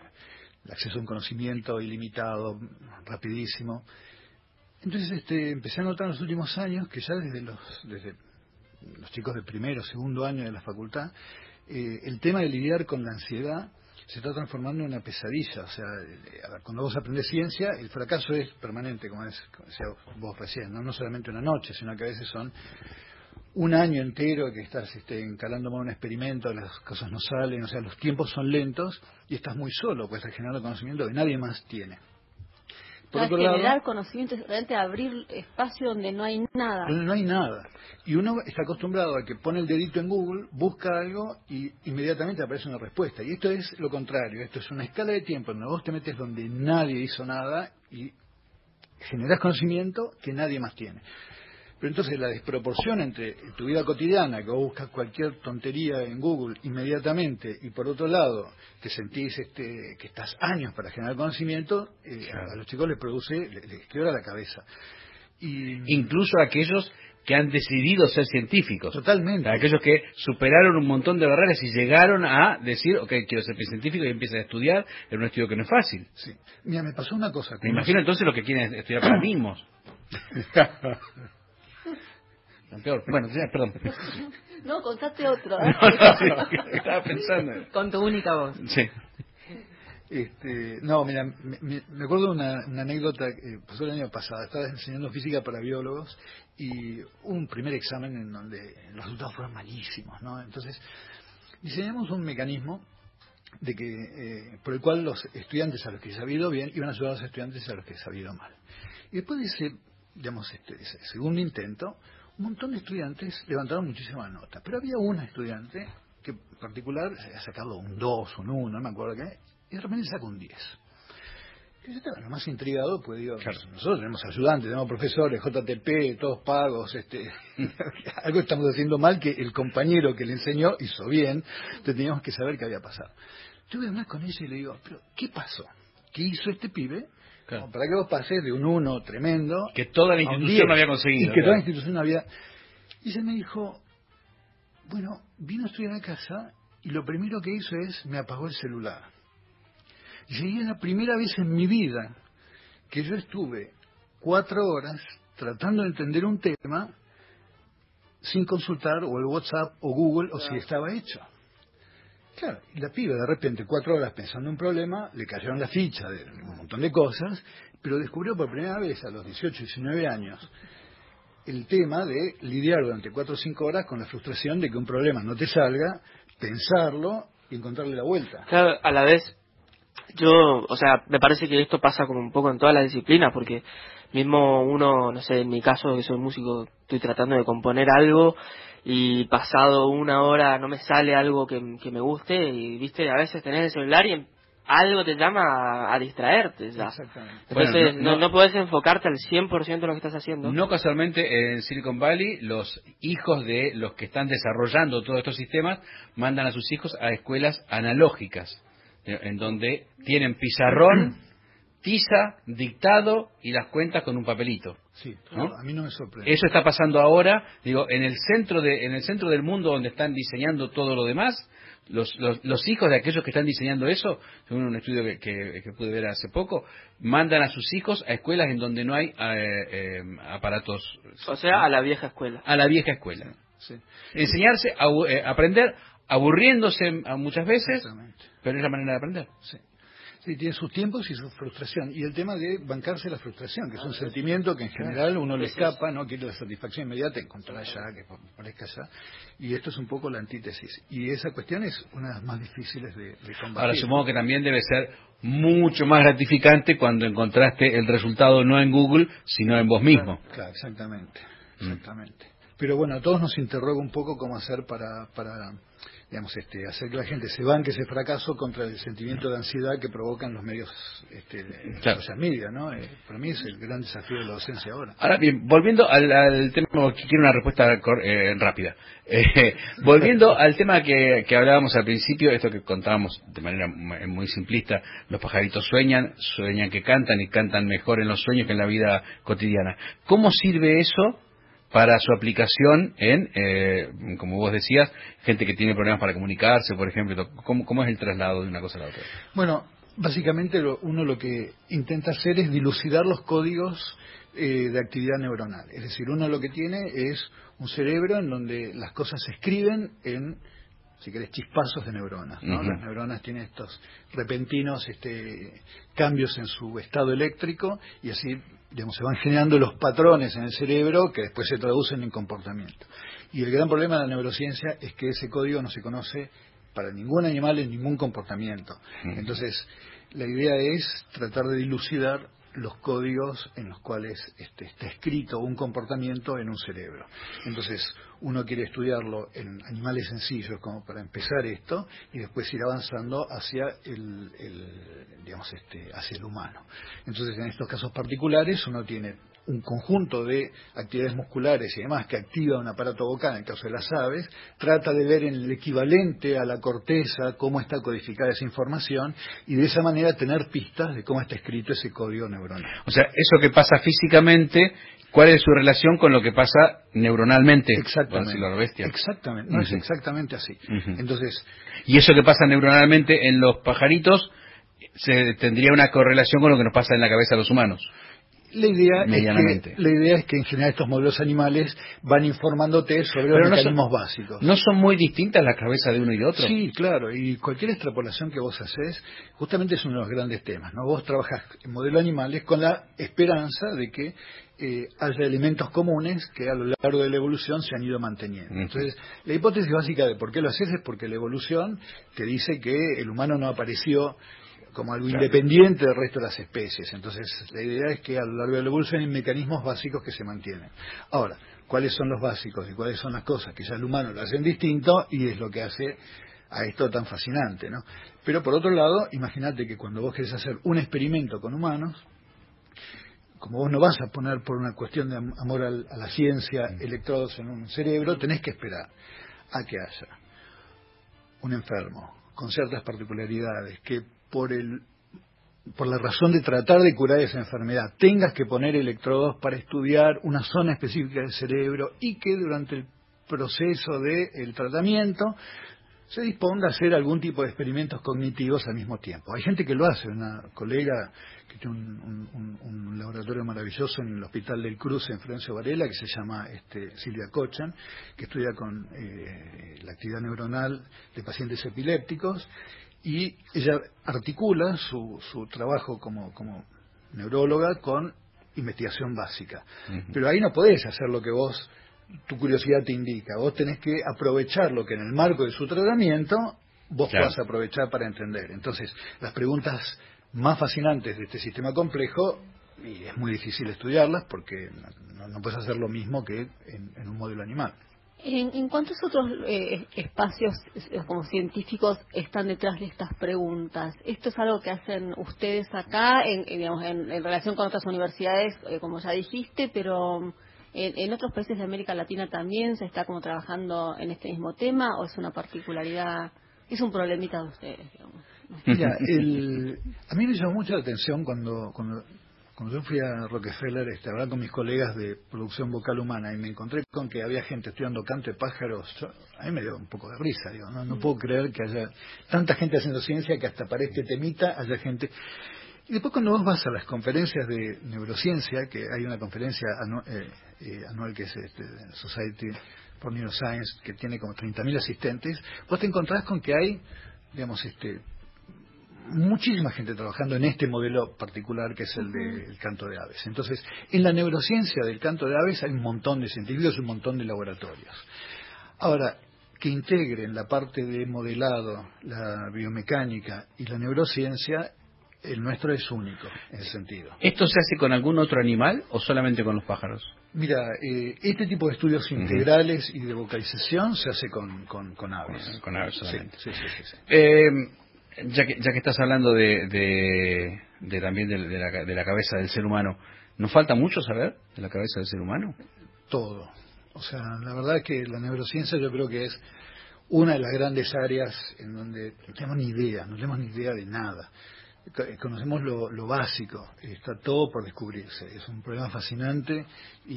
El acceso a un conocimiento ilimitado, rapidísimo. Entonces este, empecé a notar en los últimos años que ya desde los, desde los chicos de primero, segundo año de la facultad, eh, el tema de lidiar con la ansiedad se está transformando en una pesadilla. O sea, a ver, cuando vos aprendés ciencia, el fracaso es permanente, como, es, como decía vos recién, ¿no? No solamente una noche, sino que a veces son un año entero que estás este, encalando un experimento, las cosas no salen, o sea, los tiempos son lentos y estás muy solo, pues estás generando conocimiento que nadie más tiene. Por Para otro generar lado, conocimiento es realmente abrir espacio donde no hay nada. no hay nada. Y uno está acostumbrado a que pone el dedito en Google, busca algo y inmediatamente aparece una respuesta. Y esto es lo contrario. Esto es una escala de tiempo donde vos te metes donde nadie hizo nada y generás conocimiento que nadie más tiene. Pero entonces la desproporción entre tu vida cotidiana, que vos buscas cualquier tontería en Google inmediatamente, y por otro lado te sentís este, que estás años para generar conocimiento, eh, claro. a los chicos les produce, les, les quiebra la cabeza. Y incluso aquellos que han decidido ser científicos. Totalmente. Aquellos que superaron un montón de barreras y llegaron a decir, ok, quiero ser científico, y empiezan a estudiar en un estudio que no es fácil. Sí. Mira, me pasó una cosa. Me imagino entonces los que quieren estudiar paradigmas. Peor. Bueno, ya, perdón. No, contate otro. ¿eh? No, no, sí, estaba pensando. Con tu única voz. Sí. Este, no, mira, me, me acuerdo de una, una anécdota que pasó el año pasado. Estaba enseñando física para biólogos y un primer examen en donde los resultados fueron malísimos, ¿no? Entonces, diseñamos un mecanismo de que eh, por el cual los estudiantes a los que se había ido bien iban a ayudar a los estudiantes a los que se había ido mal. Y después de ese, digamos, este, ese segundo intento, un montón de estudiantes levantaron muchísima nota, pero había una estudiante que en particular había sacado un dos, un uno, no me acuerdo qué, y de repente sacó un diez. Yo estaba lo más intrigado, pues digo, claro, nosotros tenemos ayudantes, tenemos profesores, J T P, todos pagos, este, algo estamos haciendo mal que el compañero que le enseñó hizo bien, entonces teníamos que saber qué había pasado. Yo voy a hablar con ella y le digo, pero ¿qué pasó? ¿Qué hizo este pibe? Claro. Para que vos pases de un uno tremendo, que toda la institución había conseguido, y que claro. toda la institución había. Y ella me dijo, bueno, vino a estudiar a casa y lo primero que hizo es me apagó el celular. Y seguía la primera vez en mi vida que yo estuve cuatro horas tratando de entender un tema sin consultar o el WhatsApp o Google o si estaba hecho. Claro, y la piba de repente, cuatro horas pensando en un problema, le cayeron la ficha de un montón de cosas, pero descubrió por primera vez a los dieciocho, diecinueve años el tema de lidiar durante cuatro o cinco horas con la frustración de que un problema no te salga, pensarlo y encontrarle la vuelta. Claro, a la vez, Yo, o sea, me parece que esto pasa como un poco en todas las disciplinas, porque mismo uno, no sé, en mi caso, que soy músico, estoy tratando de componer algo y pasado una hora no me sale algo que, que me guste y, viste, a veces tenés el celular y algo te llama a, a distraerte ya. Exactamente. Entonces Bueno, no, no, no, no, no podés enfocarte al cien por ciento en lo que estás haciendo. No casualmente en Silicon Valley los hijos de los que están desarrollando todos estos sistemas mandan a sus hijos a escuelas analógicas, en donde tienen pizarrón, tiza, dictado y las cuentas con un papelito. Sí, ¿no? a mí no me sorprende. Eso está pasando ahora, digo, en el centro de en el centro del mundo donde están diseñando todo lo demás. Los, los, los hijos de aquellos que están diseñando eso, según un estudio que, que, que pude ver hace poco, mandan a sus hijos a escuelas en donde no hay eh, eh, aparatos. O sea, a la vieja escuela. A la vieja escuela. Sí. Enseñarse, a, eh, aprender, aburriéndose muchas veces, pero es la manera de aprender. Sí. Sí, tiene sus tiempos y su frustración. Y el tema de bancarse la frustración, que es un sentimiento que en general uno le escapa, no quiere la satisfacción inmediata, encontrar allá, que parezca allá. Y esto es un poco la antítesis. Y esa cuestión es una de las más difíciles de, de combatir. Ahora supongo que también debe ser mucho más gratificante cuando encontraste el resultado no en Google, sino en vos mismo. Claro, claro, exactamente. Exactamente. Mm. Pero bueno, a todos nos interroga un poco cómo hacer para... para digamos, este, hacer que la gente se banque ese fracaso contra el sentimiento de ansiedad que provocan los medios este, claro. social media, ¿no? Eh, para mí es el gran desafío de la docencia ahora. Ahora bien, volviendo al, al tema, quiero una respuesta eh, rápida. Eh, volviendo al tema que, que hablábamos al principio, esto que contábamos de manera muy simplista, los pajaritos sueñan, sueñan que cantan y cantan mejor en los sueños que en la vida cotidiana. ¿Cómo sirve eso para su aplicación en, eh, como vos decías, gente que tiene problemas para comunicarse, por ejemplo? ¿Cómo, cómo es el traslado de una cosa a la otra? Bueno, básicamente lo, uno lo que intenta hacer es dilucidar los códigos eh, de actividad neuronal. Es decir, uno lo que tiene es un cerebro en donde las cosas se escriben en, si querés, chispazos de neuronas, ¿no? Uh-huh. Las neuronas tienen estos repentinos este, cambios en su estado eléctrico y así, digamos, se van generando los patrones en el cerebro que después se traducen en comportamiento. Y el gran problema de la neurociencia es que ese código no se conoce para ningún animal en ningún comportamiento. Uh-huh. Entonces, la idea es tratar de dilucidar los códigos en los cuales este, está escrito un comportamiento en un cerebro. Entonces, uno quiere estudiarlo en animales sencillos como para empezar esto y después ir avanzando hacia el, el digamos este, hacia el humano. Entonces, en estos casos particulares, uno tiene un conjunto de actividades musculares y demás que activa un aparato vocal, en el caso de las aves, trata de ver en el equivalente a la corteza cómo está codificada esa información y de esa manera tener pistas de cómo está escrito ese código neuronal. O sea, eso que pasa físicamente, ¿cuál es su relación con lo que pasa neuronalmente? Exactamente. La bestia. Exactamente, no uh-huh. es exactamente así. Uh-huh. Entonces, y eso que pasa neuronalmente en los pajaritos se tendría una correlación con lo que nos pasa en la cabeza de los humanos. La idea, es que, la idea es que en general estos modelos animales van informándote sobre Pero los no mecanismos son, básicos. ¿No son muy distintas las cabezas de uno y de otro? Sí, claro, y cualquier extrapolación que vos haces justamente es uno de los grandes temas, ¿no? Vos trabajás en modelos animales con la esperanza de que eh, haya elementos comunes que a lo largo de la evolución se han ido manteniendo. Uh-huh. Entonces, la hipótesis básica de por qué lo haces es porque la evolución te dice que el humano no apareció como algo claro. independiente del resto de las especies. Entonces, la idea es que a lo largo de la evolución hay mecanismos básicos que se mantienen. Ahora, ¿cuáles son los básicos y cuáles son las cosas que ya el humano lo hacen distinto? Y es lo que hace a esto tan fascinante, ¿no? Pero por otro lado, imagínate que cuando vos querés hacer un experimento con humanos, como vos no vas a poner por una cuestión de amor a la ciencia electrodos en un cerebro, tenés que esperar a que haya un enfermo con ciertas particularidades que por el por la razón de tratar de curar esa enfermedad tengas que poner electrodos para estudiar una zona específica del cerebro y que durante el proceso del tratamiento se disponga a hacer algún tipo de experimentos cognitivos al mismo tiempo. Hay gente que lo hace, una colega que tiene un, un, un laboratorio maravilloso en el Hospital del Cruce en Florencio Varela, que se llama este, Silvia Cochan, que estudia con eh, la actividad neuronal de pacientes epilépticos, y ella articula su, su trabajo como, como neuróloga con investigación básica. Uh-huh. Pero ahí no podés hacer lo que vos, tu curiosidad te indica. Vos tenés que aprovechar lo que en el marco de su tratamiento vos claro. puedas aprovechar para entender. Entonces, las preguntas más fascinantes de este sistema complejo, y es muy difícil estudiarlas porque no, no puedes hacer lo mismo que en, en un modelo animal. ¿En, en cuántos otros eh, espacios eh, como científicos están detrás de estas preguntas? ¿Esto es algo que hacen ustedes acá, en, en, digamos, en, en relación con otras universidades, eh, como ya dijiste, pero en, en otros países de América Latina también se está como trabajando en este mismo tema, o es una particularidad, es un problemita de ustedes, digamos? Mira, el, a mí me llamó mucho la atención cuando... cuando Cuando yo fui a Rockefeller este, a hablar con mis colegas de producción vocal humana y me encontré con que había gente estudiando canto de pájaros, yo, a mí me dio un poco de risa, digo, no, no puedo creer que haya tanta gente haciendo ciencia que hasta para este temita haya gente. Y después cuando vos vas a las conferencias de neurociencia, que hay una conferencia anu eh, eh, anual que es este, Society for Neuroscience, que tiene como treinta mil asistentes, vos te encontrás con que hay, digamos, este... muchísima gente trabajando en este modelo particular que es el del de, canto de aves. Entonces, en la neurociencia del canto de aves hay un montón de científicos y un montón de laboratorios. Ahora, que integren la parte de modelado, la biomecánica y la neurociencia, el nuestro es único en ese sentido. ¿Esto se hace con algún otro animal o solamente con los pájaros? Mira, eh, este tipo de estudios integrales uh-huh. y de vocalización se hace con, con, con aves. Con, con aves solamente. Sí, sí, sí, sí, sí. Eh, Ya que, ya que estás hablando de, de, de también de, de, la, de la cabeza del ser humano, ¿nos falta mucho saber de la cabeza del ser humano? Todo. O sea, la verdad es que la neurociencia yo creo que es una de las grandes áreas en donde no tenemos ni idea, no tenemos ni idea de nada. Conocemos lo, lo básico, está todo por descubrirse. Es un problema fascinante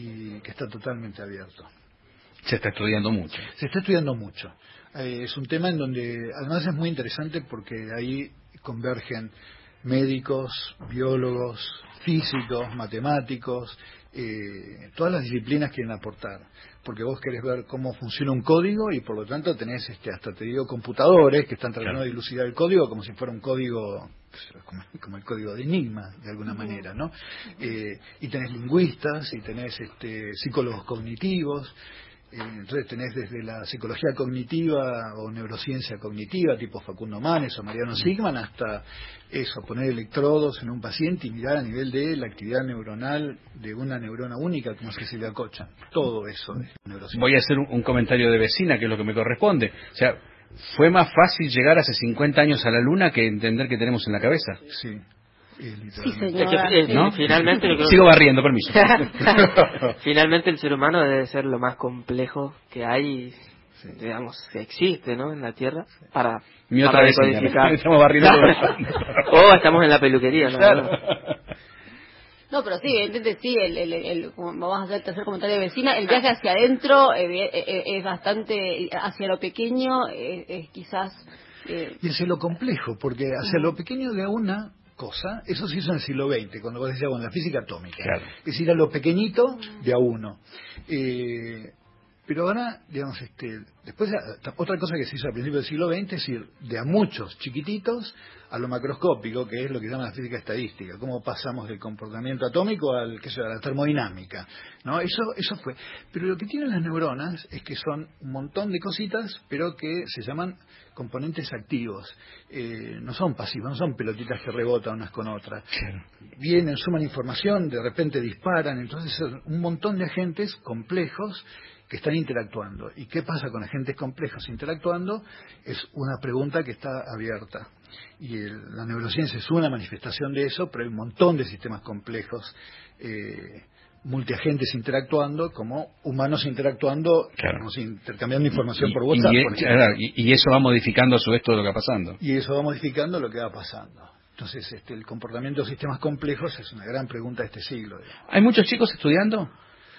y que está totalmente abierto. Se está estudiando mucho. Se está estudiando mucho. Eh, es un tema en donde además es muy interesante porque ahí convergen médicos, biólogos, físicos, matemáticos, eh, todas las disciplinas quieren aportar, porque vos querés ver cómo funciona un código y por lo tanto tenés, este, hasta te digo, computadores que están tratando claro. de dilucidar el código como si fuera un código, como, como el código de Enigma, de alguna uh-huh. manera, ¿no? Eh, y tenés lingüistas, y tenés este, psicólogos cognitivos. Entonces tenés desde la psicología cognitiva o neurociencia cognitiva tipo Facundo Manes o Mariano Sigman hasta eso, poner electrodos en un paciente y mirar a nivel de la actividad neuronal de una neurona única como es que se le acocha. Todo eso es neurociencia. Voy a hacer un, un comentario de vecina que es lo que me corresponde. O sea, fue más fácil llegar hace cincuenta años a la luna que entender qué tenemos en la cabeza. Sí. Sí, señora. Es que, eh, ¿no? Finalmente, yo creo Sigo barriendo, permiso. Finalmente el ser humano debe ser lo más complejo que hay, sí. digamos, que existe, ¿no? En la Tierra para, Mi para otra vez estamos barriendo. O estamos en la peluquería, ¿no? Claro. No, pero sí, evidentemente sí, el, el, el, vamos a hacer el tercer comentario de vecina, el viaje hacia adentro eh, eh, es bastante, hacia lo pequeño, eh, es quizás... Eh... Y hacia lo complejo, porque hacia uh-huh. lo pequeño de una... cosa, eso se hizo en el siglo veinte, cuando vos decías, bueno, la física atómica, claro. es decir, a lo pequeñito de a uno. Eh, pero ahora, digamos, este, después, otra cosa que se hizo al principio del siglo veinte, es ir de a muchos chiquititos a lo macroscópico, que es lo que se llama la física estadística, cómo pasamos del comportamiento atómico al, qué sé yo, a la termodinámica, ¿no? Eso, eso fue. Pero lo que tienen las neuronas es que son un montón de cositas, pero que se llaman componentes activos, eh, no son pasivos, no son pelotitas que rebotan unas con otras. Claro. Vienen, suman información, de repente disparan, entonces son un montón de agentes complejos que están interactuando. ¿Y qué pasa con agentes complejos interactuando? Es una pregunta que está abierta. Y el, la neurociencia es una manifestación de eso, pero hay un montón de sistemas complejos, eh, multiagentes interactuando, como humanos interactuando, claro. como si intercambiando información y, por WhatsApp. Y, por claro, y, y eso va modificando a su vez todo lo que va pasando. Y eso va modificando lo que va pasando. Entonces, este, el comportamiento de sistemas complejos es una gran pregunta de este siglo. Digamos. ¿Hay muchos chicos estudiando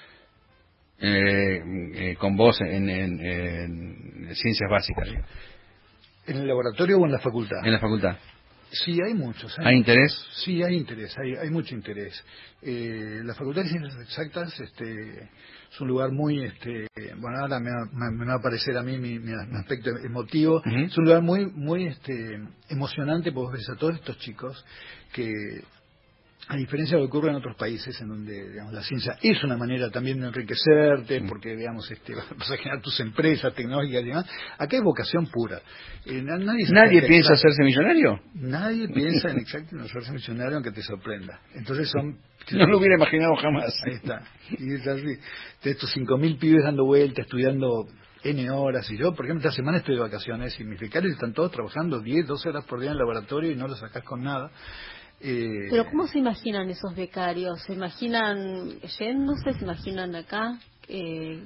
eh, eh, con vos en, en, en ciencias básicas? Digo. ¿En el laboratorio o en la facultad? En la facultad. Sí, hay muchos. ¿Hay, ¿Hay interés? Sí, hay interés, hay, hay mucho interés. Eh, la Facultad de Ciencias Exactas este, es un lugar muy, este, bueno, ahora me va, me va a parecer a mí mi, mi aspecto emotivo, uh-huh. es un lugar muy muy este, emocionante porque vos ves a todos estos chicos que a diferencia de lo que ocurre en otros países en donde, digamos, la ciencia es una manera también de enriquecerte, porque, digamos, este, vas a generar tus empresas tecnológicas y demás, acá es vocación pura. Eh, nadie ¿Nadie piensa hacerse millonario? Nadie piensa en exacto en hacerse millonario, aunque te sorprenda. Entonces son... No lo hubiera imaginado jamás. Ahí está. Y es así. De estos cinco mil pibes dando vueltas, estudiando N horas, y yo, por ejemplo, esta semana estoy de vacaciones y mis becarios están todos trabajando diez, doce horas por día en el laboratorio y no los sacás con nada. Eh, Pero ¿cómo se imaginan esos becarios? ¿Se imaginan yéndose? ¿Se imaginan acá? Eh...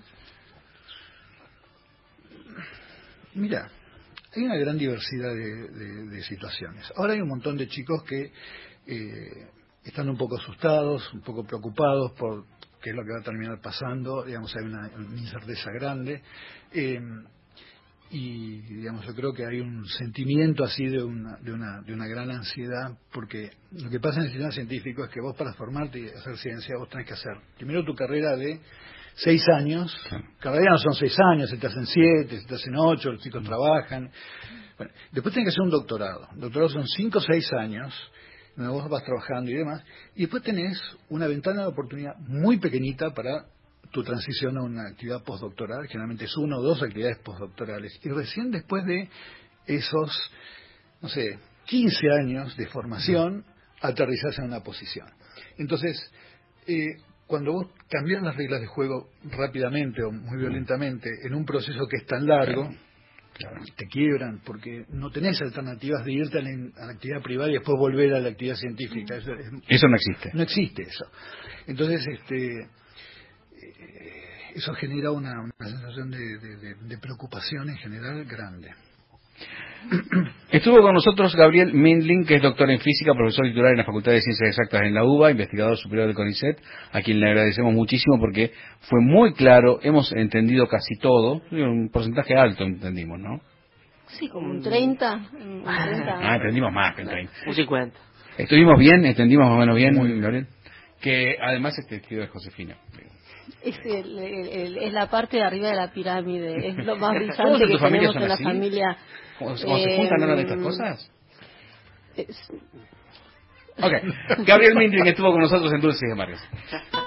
Mira, hay una gran diversidad de, de, de situaciones. Ahora hay un montón de chicos que eh, están un poco asustados, un poco preocupados por qué es lo que va a terminar pasando. Digamos, hay una, una incerteza grande. Eh, y digamos, yo creo que hay un sentimiento así de una, de una de una gran ansiedad, porque lo que pasa en el sistema científico es que vos, para formarte y hacer ciencia, vos tenés que hacer primero tu carrera de seis años. Cada día no son seis años, se te hacen siete, se te hacen ocho, los chicos trabajan. Bueno, después tenés que hacer un doctorado. El doctorado son cinco o seis años donde vos vas trabajando y demás, y después tenés una ventana de oportunidad muy pequeñita para tu transición a una actividad postdoctoral. Generalmente es una o dos actividades postdoctorales, y recién después de esos, no sé, quince años de formación, aterrizás en una posición. Entonces, eh, cuando vos cambias las reglas de juego rápidamente o muy violentamente en un proceso que es tan largo, claro, te quiebran, porque no tenés alternativas de irte a la, a la actividad privada y después volver a la actividad científica. Eso, es, eso no existe. No existe eso. Entonces, este... eso genera una, una sensación de, de, de, de preocupación en general grande. Estuvo con nosotros Gabriel Mindlin, que es doctor en física, profesor titular en la Facultad de Ciencias Exactas en la UBA, investigador superior del CONICET, a quien le agradecemos muchísimo porque fue muy claro, hemos entendido casi todo, un porcentaje alto entendimos, ¿no? Sí, como un treinta. Un treinta. Ah, entendimos más que un treinta. Un cincuenta. ¿Estuvimos bien? ¿Entendimos más o menos bien, muy Gabriel? Que además este tío de Josefina. Es, el, el, el, es la parte de arriba de la pirámide, es lo más ¿Todos brillante en que tu familia tenemos son en la así? familia. ¿Cómo, cómo se juntan Eh, hablan de estas cosas? Es... Ok. Gabriel Mindlin estuvo con nosotros en Dulces y Amargas.